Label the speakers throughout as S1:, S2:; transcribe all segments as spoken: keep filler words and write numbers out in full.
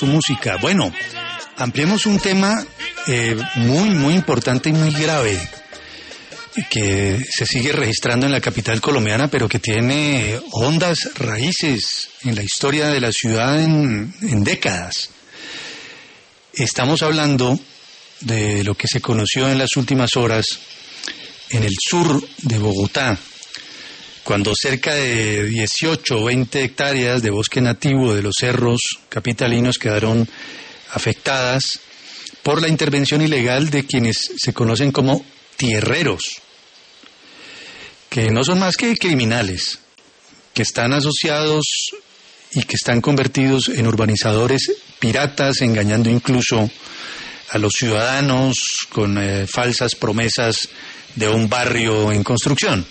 S1: tu música. Bueno, ampliemos un tema eh, muy, muy importante y muy grave que se sigue registrando en la capital colombiana, pero que tiene hondas raíces en la historia de la ciudad en, en décadas. Estamos hablando de lo que se conoció en las últimas horas en el sur de Bogotá, cuando cerca de dieciocho o veinte hectáreas de bosque nativo de los cerros capitalinos quedaron afectadas por la intervención ilegal de quienes se conocen como tierreros, que no son más que criminales, que están asociados y que están convertidos en urbanizadores piratas, engañando incluso a los ciudadanos con eh, falsas promesas de un barrio en construcción.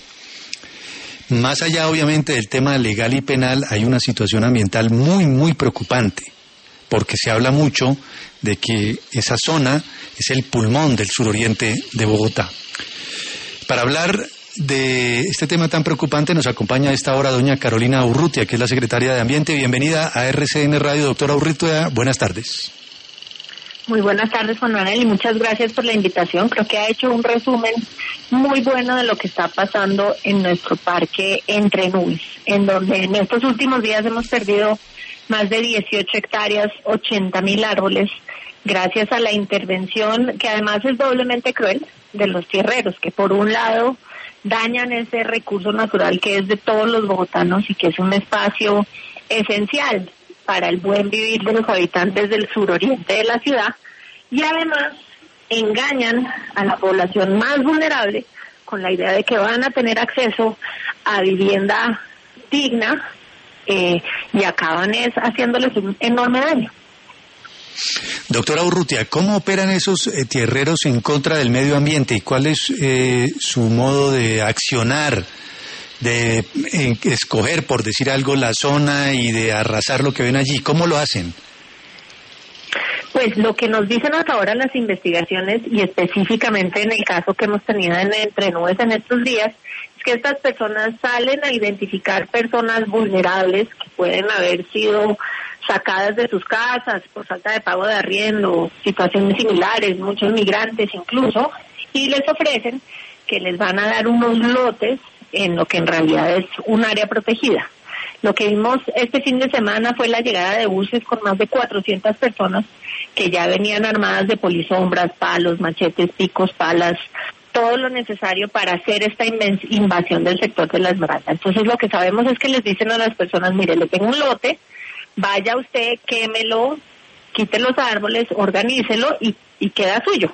S1: Más allá, obviamente, del tema legal y penal, hay una situación ambiental muy, muy preocupante, porque se habla mucho de que esa zona es el pulmón del suroriente de Bogotá. Para hablar de este tema tan preocupante nos acompaña a esta hora doña Carolina Urrutia, que es la secretaria de Ambiente. Bienvenida a R C N Radio, doctora Urrutia. Buenas tardes.
S2: Muy buenas tardes, Juan Manuel, y muchas gracias por la invitación. Creo que ha hecho un resumen muy bueno de lo que está pasando en nuestro parque Entre Nubes, en donde en estos últimos días hemos perdido más de dieciocho hectáreas, ochenta mil árboles, gracias a la intervención, que además es doblemente cruel, de los tierreros, que por un lado dañan ese recurso natural que es de todos los bogotanos y que es un espacio esencial para el buen vivir de los habitantes del suroriente de la ciudad, y además engañan a la población más vulnerable con la idea de que van a tener acceso a vivienda digna eh, y acaban es haciéndoles un enorme daño.
S1: Doctora Urrutia, ¿cómo operan esos eh, tierreros en contra del medio ambiente y cuál es eh, su modo de accionar, de eh, escoger, por decir algo, la zona y de arrasar lo que ven allí? ¿Cómo lo hacen?
S2: Pues lo que nos dicen hasta ahora las investigaciones, y específicamente en el caso que hemos tenido en Entre Nubes en estos días, es que estas personas salen a identificar personas vulnerables que pueden haber sido sacadas de sus casas por falta de pago de arriendo, situaciones similares, muchos migrantes incluso, y les ofrecen que les van a dar unos lotes en lo que en realidad es un área protegida. Lo que vimos este fin de semana fue la llegada de buses con más de cuatrocientas personas que ya venían armadas de polisombras, palos, machetes, picos, palas, todo lo necesario para hacer esta invasión del sector de la Esmeralda. Entonces lo que sabemos es que les dicen a las personas, mire, le tengo un lote, vaya usted, quémelo, quite los árboles, organícelo y, y queda suyo.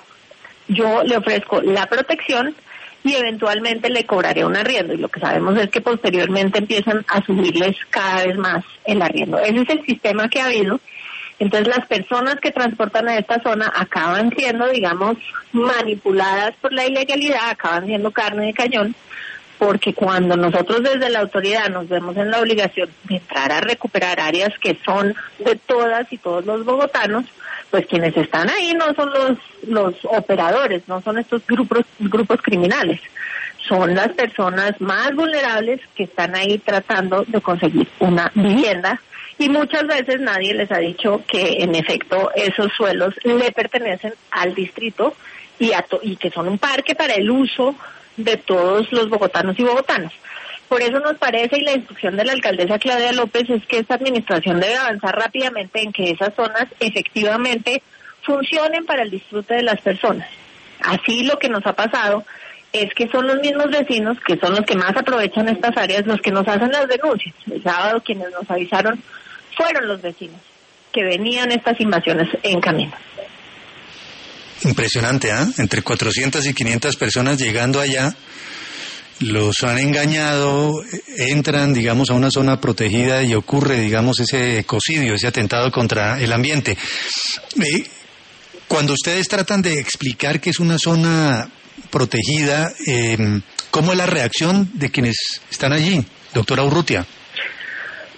S2: Yo le ofrezco la protección y eventualmente le cobraré un arriendo, y lo que sabemos es que posteriormente empiezan a subirles cada vez más el arriendo. Ese es el sistema que ha habido. Entonces las personas que transportan a esta zona acaban siendo, digamos, manipuladas por la ilegalidad, acaban siendo carne de cañón, porque cuando nosotros desde la autoridad nos vemos en la obligación de entrar a recuperar áreas que son de todas y todos los bogotanos, pues quienes están ahí no son los los operadores, no son estos grupos grupos criminales, son las personas más vulnerables que están ahí tratando de conseguir una vivienda, y muchas veces nadie les ha dicho que en efecto esos suelos le pertenecen al distrito y, a to- y que son un parque para el uso de todos los bogotanos y bogotanas. Por eso nos parece, y la instrucción de la alcaldesa Claudia López, es que esta administración debe avanzar rápidamente en que esas zonas efectivamente funcionen para el disfrute de las personas. Así lo que nos ha pasado es que son los mismos vecinos, que son los que más aprovechan estas áreas, los que nos hacen las denuncias. El sábado quienes nos avisaron fueron los vecinos que venían estas invasiones en camino.
S1: Impresionante, ¿ah? ¿eh? Entre cuatrocientas y quinientas personas llegando allá, los han engañado, entran, digamos, a una zona protegida y ocurre, digamos, ese ecocidio, ese atentado contra el ambiente. Eh, cuando ustedes tratan de explicar que es una zona protegida, eh, ¿cómo es la reacción de quienes están allí, doctora Urrutia?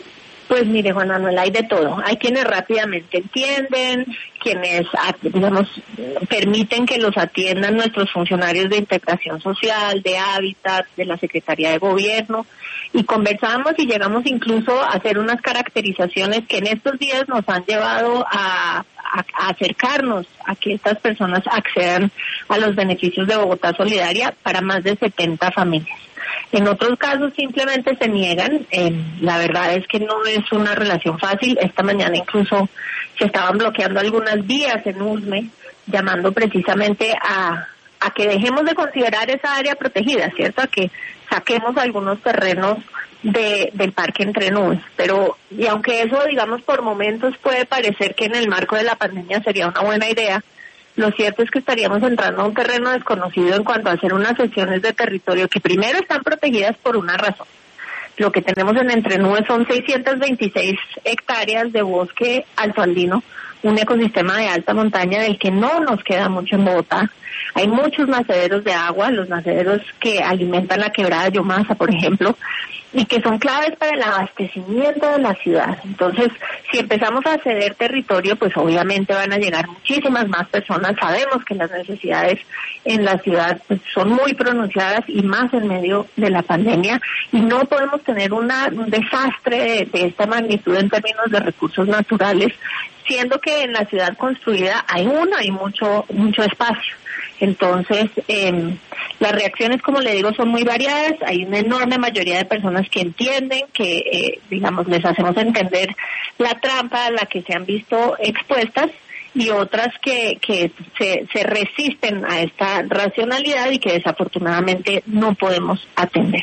S2: Pues mire, Juan Manuel, hay de todo. Hay quienes rápidamente entienden, quienes, digamos, permiten que los atiendan nuestros funcionarios de integración social, de hábitat, de la Secretaría de Gobierno, y conversamos y llegamos incluso a hacer unas caracterizaciones que en estos días nos han llevado a, a, a acercarnos a que estas personas accedan a los beneficios de Bogotá Solidaria para más de setenta familias. En otros casos simplemente se niegan. Eh, la verdad es que no es una relación fácil. Esta mañana incluso se estaban bloqueando algunas vías en Usme, llamando precisamente a, a que dejemos de considerar esa área protegida, ¿cierto? A que saquemos algunos terrenos de, del parque Entre Nubes. Pero, y aunque eso, digamos, por momentos puede parecer que en el marco de la pandemia sería una buena idea, lo cierto es que estaríamos entrando a un terreno desconocido en cuanto a hacer unas sesiones de territorio que primero están protegidas por una razón. Lo que tenemos en Entre Nubes son seiscientas veintiséis hectáreas de bosque altoandino, un ecosistema de alta montaña del que no nos queda mucho en Bogotá. Hay muchos nacederos de agua, los nacederos que alimentan la quebrada de Yomasa, por ejemplo, y que son claves para el abastecimiento de la ciudad. Entonces, si empezamos a ceder territorio, pues obviamente van a llegar muchísimas más personas. Sabemos que las necesidades en la ciudad pues, son muy pronunciadas y más en medio de la pandemia, y no podemos tener una, un desastre de, de esta magnitud en términos de recursos naturales, siendo que en la ciudad construida hay uno, hay mucho, mucho espacio. Entonces, eh, las reacciones, como le digo, son muy variadas. Hay una enorme mayoría de personas que entienden, que, eh, digamos, les hacemos entender la trampa a la que se han visto expuestas, y otras que, que se, se resisten a esta racionalidad y que desafortunadamente no podemos atender.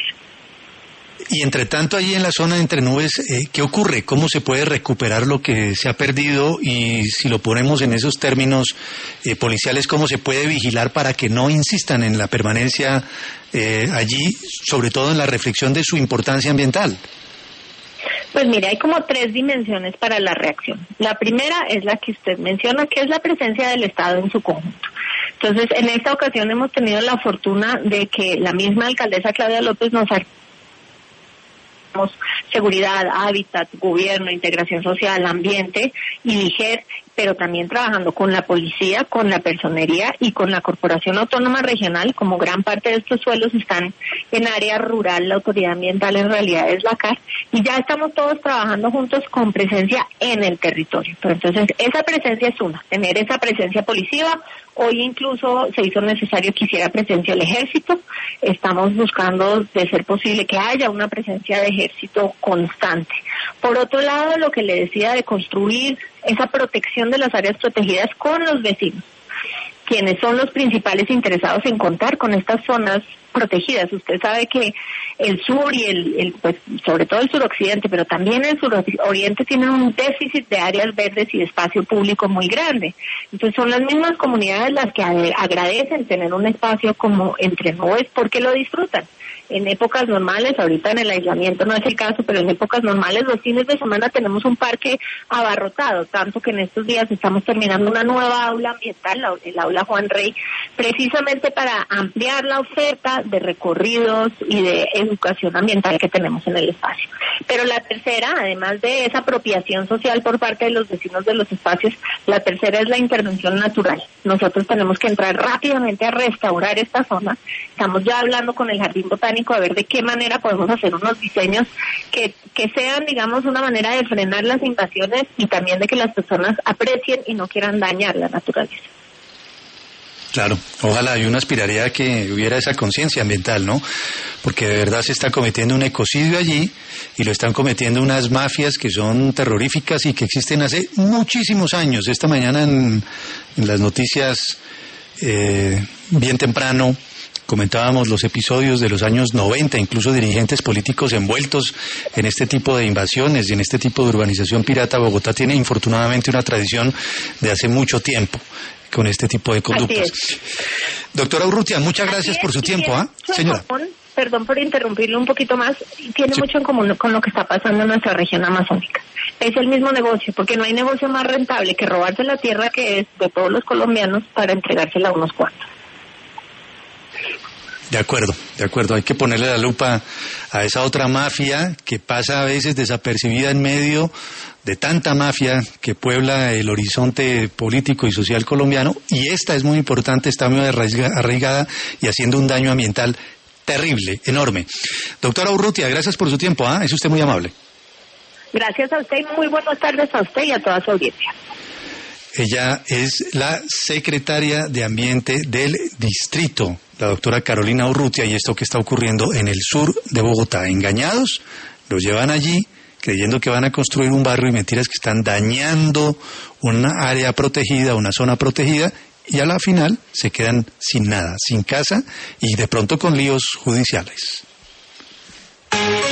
S1: Y entre tanto, allí en la zona de Entre Nubes, eh, ¿qué ocurre? ¿Cómo se puede recuperar lo que se ha perdido? Y si lo ponemos en esos términos eh, policiales, ¿cómo se puede vigilar para que no insistan en la permanencia eh, allí, sobre todo en la reflexión de su importancia ambiental?
S2: Pues mire, hay como tres dimensiones para la reacción. La primera es la que usted menciona, que es la presencia del Estado en su conjunto. Entonces, en esta ocasión hemos tenido la fortuna de que la misma alcaldesa Claudia López nos ha seguridad, hábitat, gobierno, integración social, ambiente y DIGER, pero también trabajando con la policía, con la personería y con la Corporación Autónoma Regional. Como gran parte de estos suelos están en área rural, la autoridad ambiental en realidad es la C A R, y ya estamos todos trabajando juntos con presencia en el territorio. Pero entonces esa presencia es una, tener esa presencia policiva. Hoy incluso se hizo necesario que hiciera presencia el ejército. Estamos buscando, de ser posible, que haya una presencia de ejército constante. Por otro lado, lo que le decía de construir esa protección de las áreas protegidas con los vecinos, quienes son los principales interesados en contar con estas zonas protegidas. Usted sabe que el sur y el, el pues sobre todo el suroccidente, pero también el suroriente tienen un déficit de áreas verdes y de espacio público muy grande. Entonces son las mismas comunidades las que agradecen tener un espacio como Entre Nubes porque lo disfrutan. En épocas normales, ahorita en el aislamiento no es el caso, pero en épocas normales los fines de semana tenemos un parque abarrotado, tanto que en estos días estamos terminando una nueva aula ambiental, el aula Juan Rey, precisamente para ampliar la oferta de recorridos y de educación ambiental que tenemos en el espacio. Pero la tercera, además de esa apropiación social por parte de los vecinos de los espacios, la tercera es la intervención natural. Nosotros tenemos que entrar rápidamente a restaurar esta zona. Estamos ya hablando con el Jardín Botánico a ver de qué manera podemos hacer unos diseños que, que sean, digamos, una manera de frenar las invasiones y también de que las personas aprecien y no quieran dañar la naturaleza.
S1: Claro, ojalá, y uno aspiraría a que hubiera esa conciencia ambiental, ¿no? Porque de verdad se está cometiendo un ecocidio allí y lo están cometiendo unas mafias que son terroríficas y que existen hace muchísimos años. Esta mañana en, en las noticias, eh, bien temprano, comentábamos los episodios de los años noventa, incluso dirigentes políticos envueltos en este tipo de invasiones y en este tipo de urbanización pirata. Bogotá tiene infortunadamente una tradición de hace mucho tiempo con este tipo de conductas. Doctora Urrutia, muchas gracias por su tiempo. ¿Ah? ¿eh? Señora.
S2: Perdón por interrumpirle un poquito más, tiene sí. mucho en común con lo que está pasando en nuestra región amazónica. Es el mismo negocio, porque no hay negocio más rentable que robarse la tierra que es de todos los colombianos para entregársela a unos cuantos.
S1: De acuerdo, de acuerdo. Hay que ponerle la lupa a esa otra mafia que pasa a veces desapercibida en medio de tanta mafia que puebla el horizonte político y social colombiano. Y esta es muy importante, está muy arraigada y haciendo un daño ambiental terrible, enorme. Doctora Urrutia, gracias por su tiempo. ¿Ah? Es usted muy amable.
S2: Gracias a usted y muy buenas tardes a usted y a toda su audiencia.
S1: Ella es la secretaria de Ambiente del distrito, la doctora Carolina Urrutia, y esto que está ocurriendo en el sur de Bogotá. Engañados, los llevan allí creyendo que van a construir un barrio y mentiras que están dañando una área protegida, una zona protegida, y a la final se quedan sin nada, sin casa y de pronto con líos judiciales.